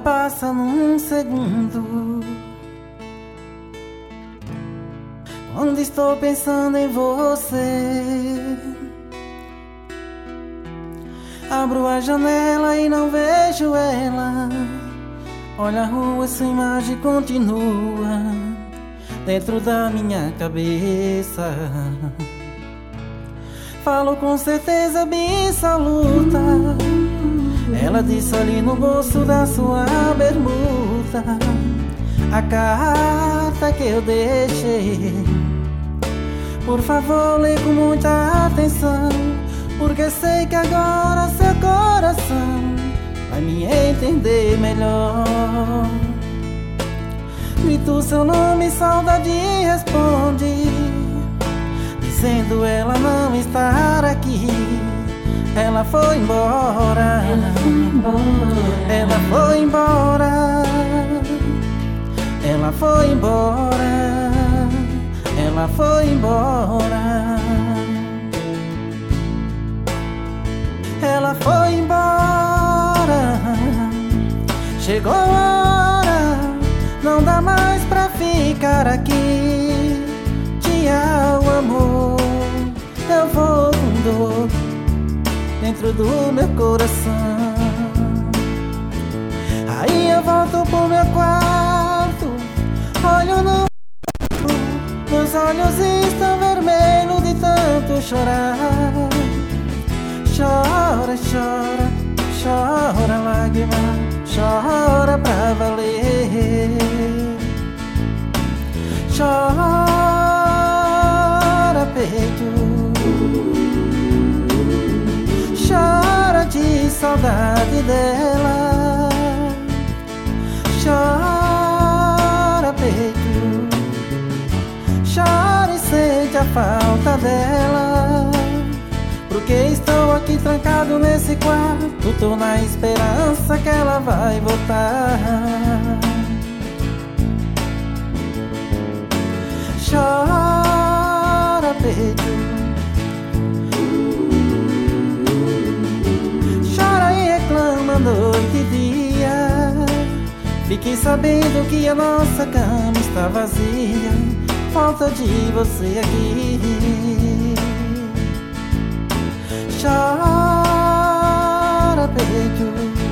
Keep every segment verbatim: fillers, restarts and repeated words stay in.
passa num segundo. Quando estou pensando em você, abro a janela e não vejo ela. Olho a rua, sua imagem continua dentro da minha cabeça. Falo com certeza absoluta. Ela disse ali no bolso da sua bermuda a carta que eu deixei. Por favor, lê com muita atenção, porque sei que agora seu coração vai me entender melhor. Grito seu nome, saudade responde, dizendo ela não estar aqui. Ela foi embora, ela foi embora, ela foi embora, ela foi embora, ela foi embora. Chegou a hora, não dá mais pra ficar aqui. Tchau, amor, eu vou com dor dentro do meu coração. Aí eu volto pro meu quarto, olho no outro, meus olhos estão vermelhos de tanto chorar. Chora, chora, chora lágrima, chora pra valer. Chora peito, chora de saudade dela. Chora peito, chora e sente a falta dela. Porque estou aqui trancado nesse quarto, tô na esperança que ela vai voltar. Chora peito, chora e reclama noite e dia. Fiquei sabendo que a nossa cama está vazia, falta de você aqui. Chora peito,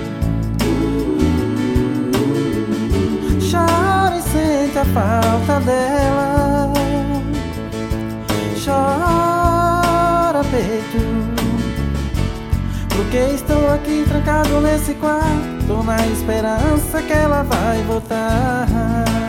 chora e sente a falta dela. Chora peito, porque estou aqui trancado nesse quarto, tô na esperança que ela vai voltar.